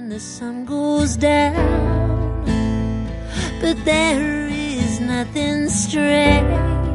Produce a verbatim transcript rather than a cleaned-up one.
when the sun goes down. But there is nothing strange